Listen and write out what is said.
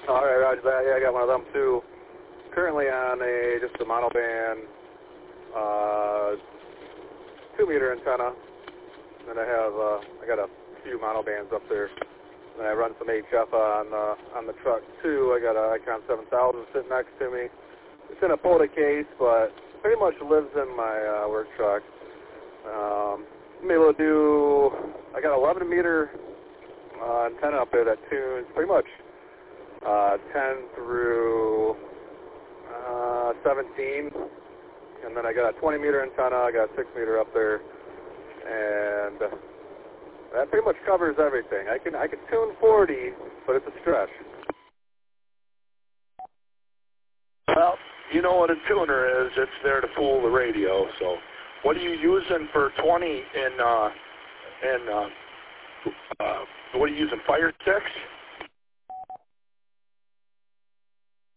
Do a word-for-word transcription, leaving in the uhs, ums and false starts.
All right, roger that. Yeah, I got one of them too. Currently on a just a monoband uh, two meter antenna, and I have uh, I got a few monobands up there. And I run some H F on uh, on the truck too. I got a Icon seven thousand sitting next to me. It's in a POTA case, but pretty much lives in my uh, work truck. Um, I'm able to do. I got eleven meter uh, antenna up there that tunes pretty much uh, ten through uh, seventeen, and then I got a twenty meter antenna. I got a six meter up there, and that pretty much covers everything. I can I can tune forty, but it's a stretch. Well, you know what a tuner is. It's there to fool the radio. So, what are you using for twenty in, uh, in, uh, uh, what are you using, Fire sticks?